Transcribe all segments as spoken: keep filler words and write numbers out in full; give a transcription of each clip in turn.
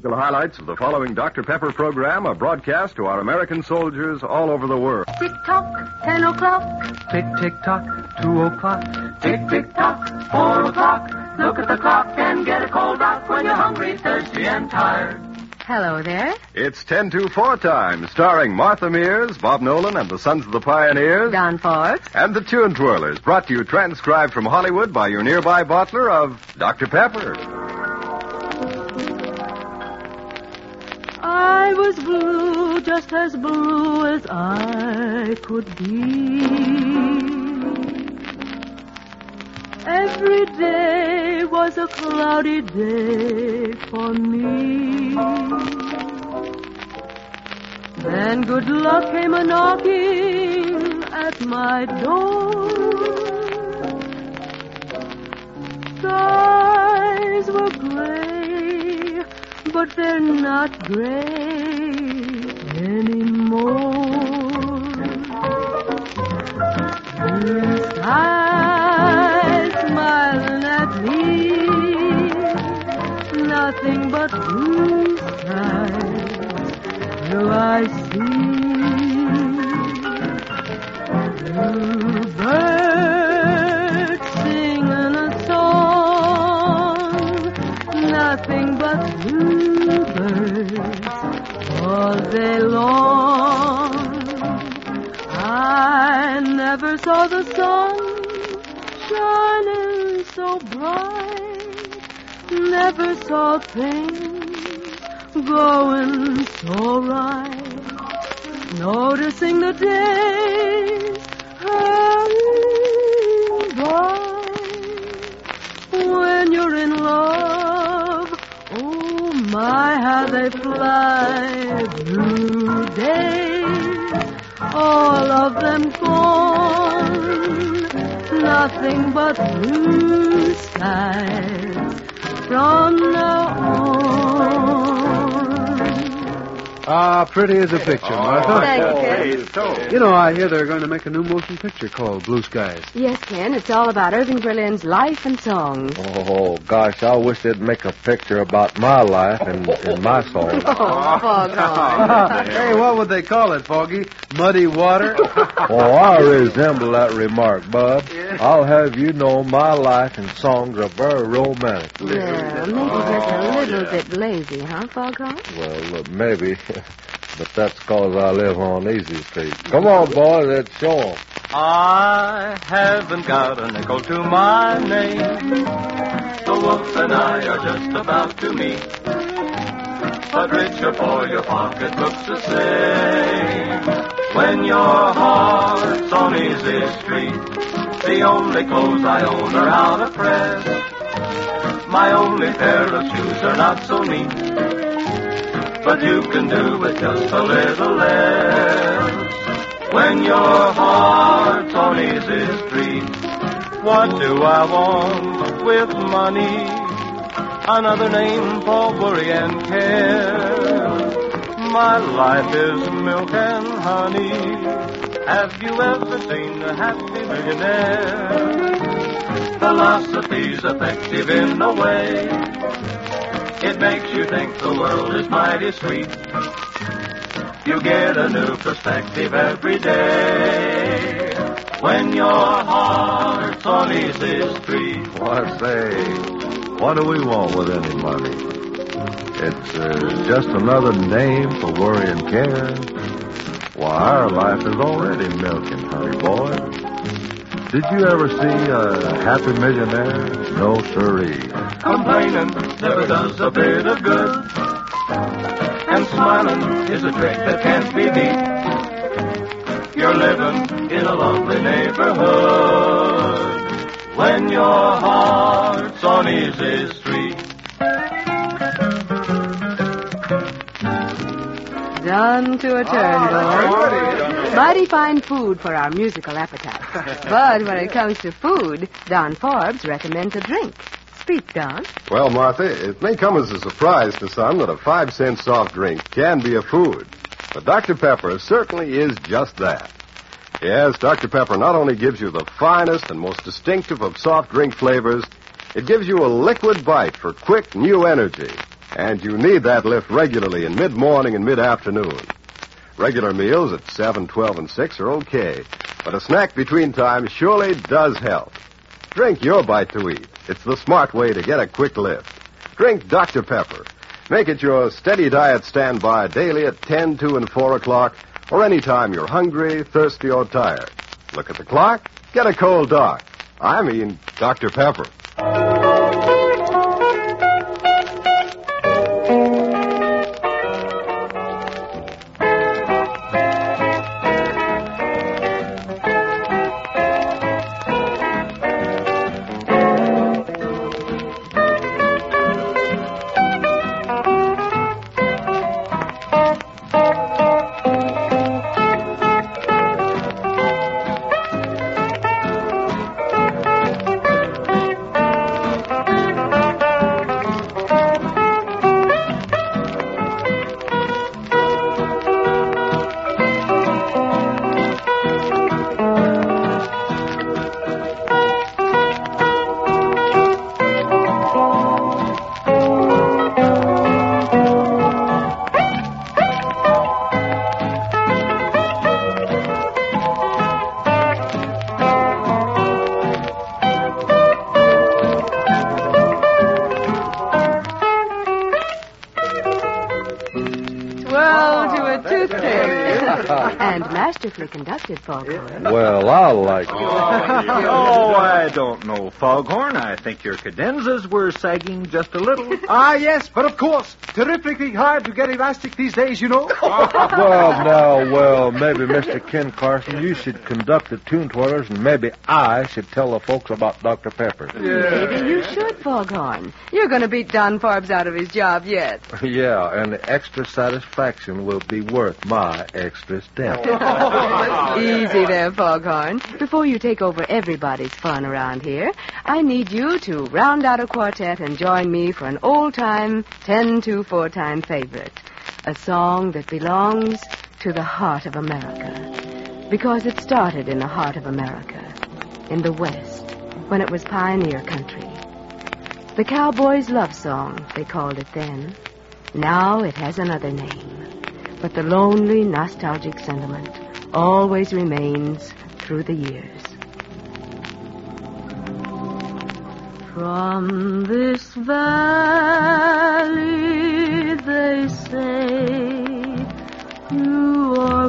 The highlights of the following Doctor Pepper program are broadcast to our American soldiers all over the world. Tick-tock, ten o'clock. Tick-tick-tock, two o'clock. Tick-tick-tock, four o'clock. Look at the clock and get a cold rock when you're hungry, thirsty, and tired. Hello there. It's ten to four time, starring Martha Mears, Bob Nolan, and the Sons of the Pioneers. Don Forbes. And the Tune Twirlers, brought to you transcribed from Hollywood by your nearby bottler of Doctor Pepper. I was blue, just as blue as I could be. Every day was a cloudy day for me. Then good luck came a knocking at my door. Skies were gray, but they're not gray anymore. Blue skies smiling at me, nothing but blue skies do I see. Blue birds singing a song, nothing but bluebirds all day long. I never saw the sun shining so bright, never saw things going so right. Noticing the days hurrying by, when you're in love, oh my, how they fly. Blue days, all of them gone, nothing but blue skies from now on. Ah, pretty as a picture, Martha. Thank you, Ken. You know, I hear they're going to make a new motion picture called Blue Skies. Yes, Ken, it's all about Irving Berlin's life and songs. Oh, gosh, I wish they'd make a picture about my life and, and my soul. Oh, Foghorn. Hey, what would they call it, Foggy? Muddy water? Oh, I resemble that remark, Bub. I'll have you know my life and songs are very romantic. Yeah, maybe just a little bit lazy, huh, Foghorn? Well, uh, maybe, but that's because I live on Easy Street. Come on, boys, let's show 'em. I haven't got a nickel to my name. The wolf and I are just about to meet. But rich or poor, your pocket looks the same. When your heart's on Easy Street, the only clothes I own are out of press. My only pair of shoes are not so neat, but you can do with just a little less. When your heart's on Easy Street, what do I want with money? Another name for worry and care. My life is milk and honey. Have you ever seen a happy millionaire? Philosophy's effective in a way. It makes you think the world is mighty sweet. You get a new perspective every day when your heart's on Easy Street. Why, say, what do we want with any money? It's uh, just another name for worry and care. Why, our life is already milk and honey, boy. Did you ever see a happy millionaire? No, sirree. Complaining never does a bit of good, and smiling is a trick that can't be beat. You're living in a lovely neighborhood when your heart's on Easy Street. Done to a turn, boys. Mighty fine food for our musical appetite. But when it comes to food, Don Forbes recommends a drink. Speak, Don. Well, Martha, it may come as a surprise to some that a five-cent soft drink can be a food. But Doctor Pepper certainly is just that. Yes, Doctor Pepper not only gives you the finest and most distinctive of soft drink flavors, it gives you a liquid bite for quick, new energy. And you need that lift regularly in mid-morning and mid-afternoon. Regular meals at seven, twelve, and six are okay, but a snack between times surely does help. Drink your bite to eat. It's the smart way to get a quick lift. Drink Doctor Pepper. Make it your steady diet standby daily at ten, two, and four o'clock, or any time you're hungry, thirsty, or tired. Look at the clock. Get a cold Doc. I mean, Doctor Pepper. And masterfully conducted, Foghorn. Well, I like it. Oh, I don't know, Foghorn. I think your cadenzas were sagging just a little. Ah, yes, but of course. Terrifically hard to get elastic these days, you know. Well, now, well, maybe Mister Ken Carson, you should conduct the tune twirlers, and maybe I should tell the folks about Doctor Pepper. Maybe you should, Foghorn. You're going to beat Don Forbes out of his job yet. Yeah, and the extra satisfaction will be worth my extra step. Easy there, Foghorn. Before you take over everybody's fun around here, I need you to round out a quartet and join me for an old-time ten two four-time favorite. A song that belongs to the heart of America. Because it started in the heart of America, in the West, when it was pioneer country. The Cowboys' Love Song, they called it then. Now it has another name. But the lonely, nostalgic sentiment always remains through the years. From this valley, they say, you are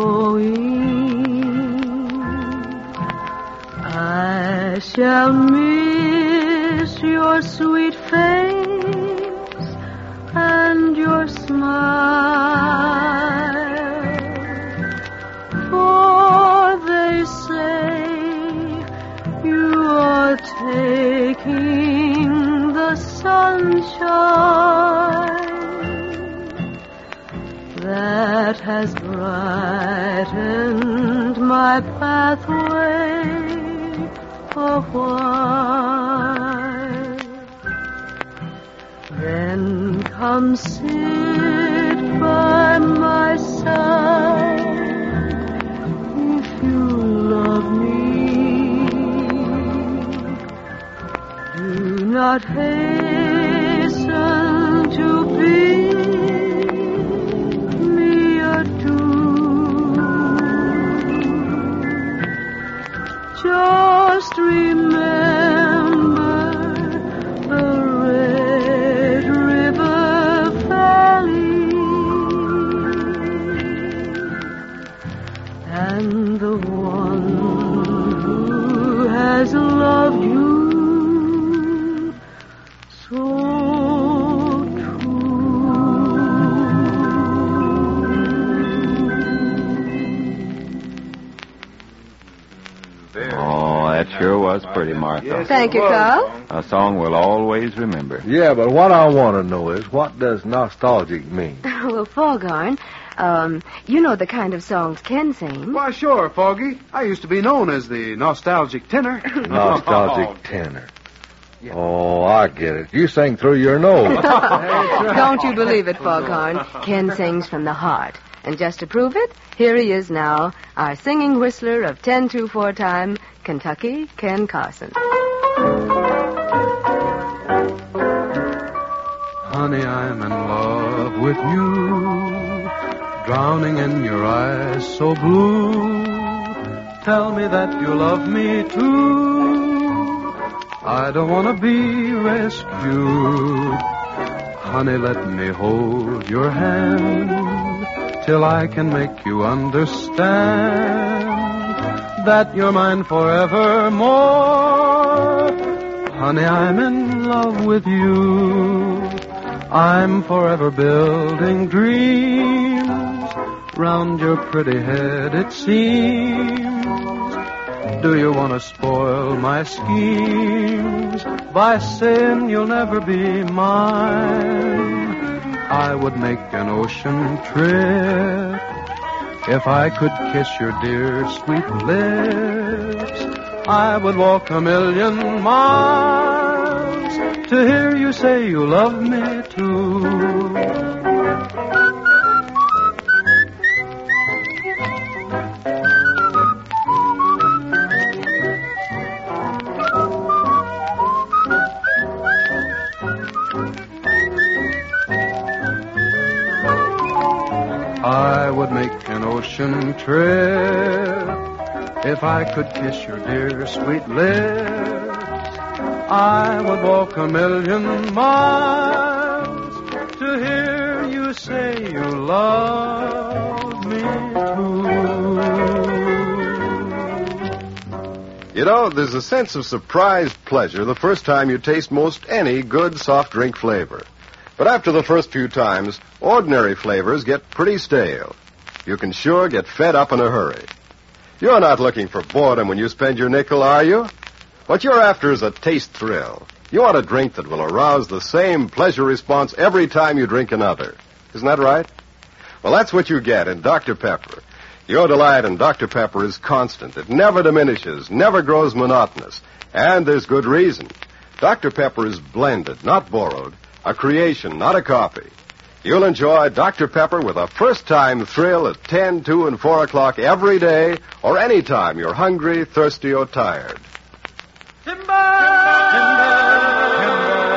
going. I shall miss your sweet face and your smile. For they say you are taking the sunshine that has brightened my pathway a while. Then come sit by my side if you love me. Do not hasten to bid me adieu. Just remember the Red River Valley and the one who has loved you so true. Oh, that sure was pretty, Martha. Thank you, Carl. A song we'll always remember. Yeah, but what I want to know is, what does nostalgic mean? Well, Foghorn, um, you know the kind of songs Ken sings. Why, sure, Foggy. I used to be known as the nostalgic tenor. Nostalgic tenor. Oh, I get it. You sing through your nose. Don't you believe it, Foghorn. Ken sings from the heart. And just to prove it, here he is now, our singing whistler of ten two four time, Kentucky, Ken Carson. Honey, I'm in love with you, drowning in your eyes so blue. Tell me that you love me too. I don't want to be rescued. Honey, let me hold your hand till I can make you understand that you're mine forevermore. Honey, I'm in love with you. I'm forever building dreams round your pretty head, it seems. Do you want to spoil my schemes by saying you'll never be mine? I would make an ocean trip if I could kiss your dear sweet lips. I would walk a million miles to hear you say you love me too. I would make an ocean trip if I could kiss your dear sweet lips. I would walk a million miles to hear you say you love me too. You know, there's a sense of surprised pleasure the first time you taste most any good soft drink flavor. But after the first few times, ordinary flavors get pretty stale. You can sure get fed up in a hurry. You're not looking for boredom when you spend your nickel, are you? What you're after is a taste thrill. You want a drink that will arouse the same pleasure response every time you drink another. Isn't that right? Well, that's what you get in Doctor Pepper. Your delight in Doctor Pepper is constant. It never diminishes, never grows monotonous. And there's good reason. Doctor Pepper is blended, not borrowed. A creation, not a copy. You'll enjoy Doctor Pepper with a first-time thrill at ten, two, and four o'clock every day, or any time you're hungry, thirsty, or tired. Timber! Timber!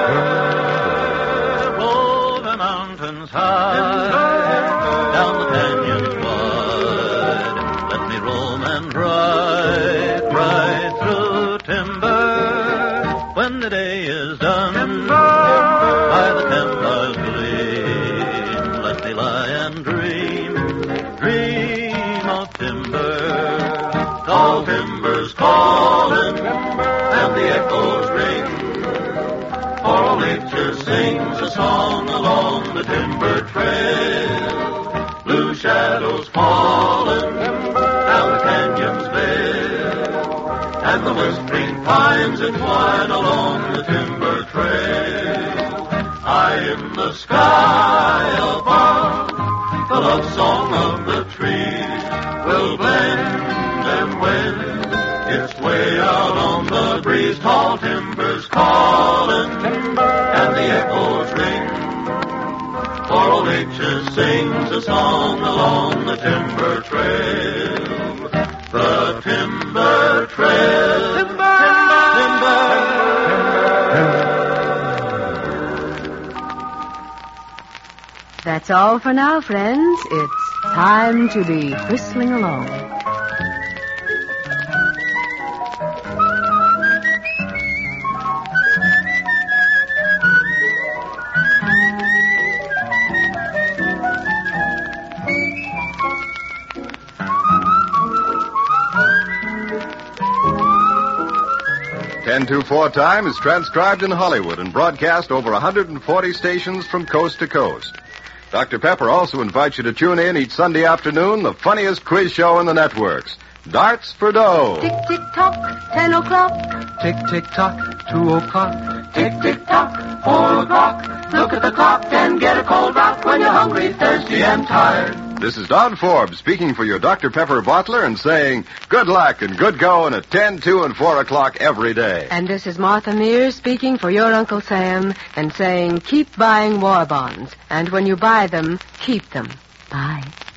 Roll the mountains high, down the canyons wide. Let me roam and ride, ride through timber. When the day is done, by the campfire's gleam, let me lie and dream, dream of timber. Tall timber's calling, and the echoes ring. For all nature sings a song along the timber trail. Blue shadows falling down the canyon's veil, and the whispering pines entwine along the timber trail. High in the sky above, the love song of the trees will blend, and when it's way out on the breeze, tall timber's calling, and the echoes ring. For all nature sings a song along the timber trail. The timber trail. Timber! Timber! That's all for now, friends. It's time to be whistling along. ten two four Time is transcribed in Hollywood and broadcast over one hundred forty stations from coast to coast. Doctor Pepper also invites you to tune in each Sunday afternoon, the funniest quiz show in the networks, Darts for Dough. Tick, tick, tock, ten o'clock. Tick, tick, tock, two o'clock. Tick, tick, tock, four o'clock. Look at the clock and get a cold rock when you're hungry, thirsty, and tired. This is Don Forbes speaking for your Doctor Pepper bottler and saying good luck and good going at ten, two, and four o'clock every day. And this is Martha Mears speaking for your Uncle Sam and saying keep buying war bonds. And when you buy them, keep them. Bye.